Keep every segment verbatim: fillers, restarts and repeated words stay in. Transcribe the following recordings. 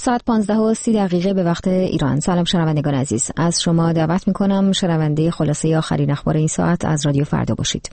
ساعت پانزده و سی دقیقه به وقت ایران. سلام شنوندگان عزیز، از شما دعوت میکنم شنونده خلاصه آخرین اخبار این ساعت از رادیو فردا باشید.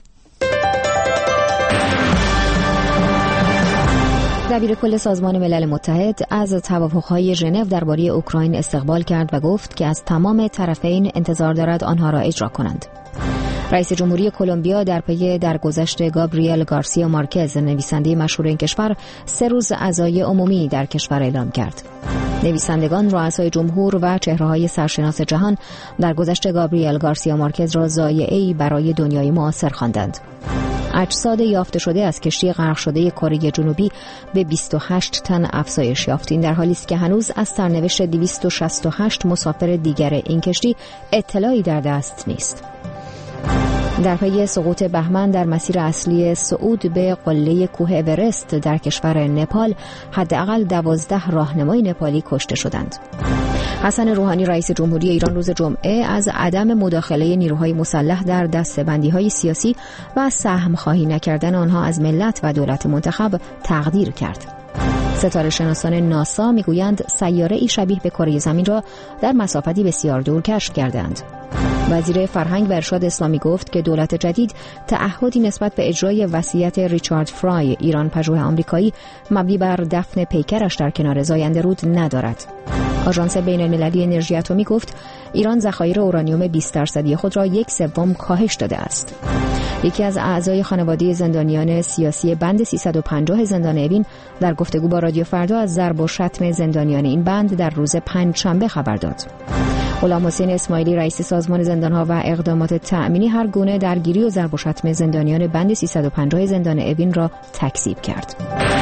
دبیر کل سازمان ملل متحد از توافق‌های ژنو درباره اوکراین استقبال کرد و گفت که از تمام طرفین انتظار دارد آنها را اجرا کنند. رئیس جمهوری کلمبیا در پی درگذشت گابریل گارسیا مارکز، نویسنده مشهور این کشور، سه روز عزای عمومی در کشور اعلام کرد. نویسندگان، رؤسای جمهور و چهره‌های سرشناس جهان درگذشت گابریل گارسیا مارکز را ضایعه‌ای برای دنیای معاصر خواندند. اجساد یافته شده از کشتی غرق شده کره جنوبی به بیست و هشت تن افزایش یافت. این در حالی است که هنوز از سرنوشت دویست و شصت و هشت مسافر دیگر این کشتی اطلاعی در دست نیست. در پی سقوط بهمن در مسیر اصلی صعود به قله کوه اورست در کشور نپال، حداقل دوازده راهنمای نپالی کشته شدند. حسن روحانی رئیس جمهوری ایران روز جمعه از عدم مداخله نیروهای مسلح در دسته‌بندی‌های سیاسی و سهم خواهی نکردن آنها از ملت و دولت منتخب تقدیر کرد. ستاره شناسان ناسا میگویند سیاره‌ای شبیه به کره زمین را در مسافتی بسیار دور کشف کردند. وزیر فرهنگ و ارشاد اسلامی گفت که دولت جدید تعهدی نسبت به اجرای وصیت ریچارد فرای، ایران پژوه آمریکایی، مبنی بر دفن پیکرش در کنار زاینده رود ندارد. آژانس بین‌المللی انرژی اتمی گفت ایران ذخایر اورانیوم بیست درصدی خود را یک سوم کاهش داده است. یکی از اعضای خانواده زندانیان سیاسی بند سیصد و پنجاه زندان اوین در گفتگو با رادیو فردا از ضرب و شتم زندانیان این بند در روز پنجشنبه خبر داد. غلام حسین اسماعیلی رئیس سازمان زندانها و اقدامات تأمینی هر گونه درگیری و ضرب و شتم زندانیان بند سیصد و پنجاه زندان اوین را تکذیب کرد.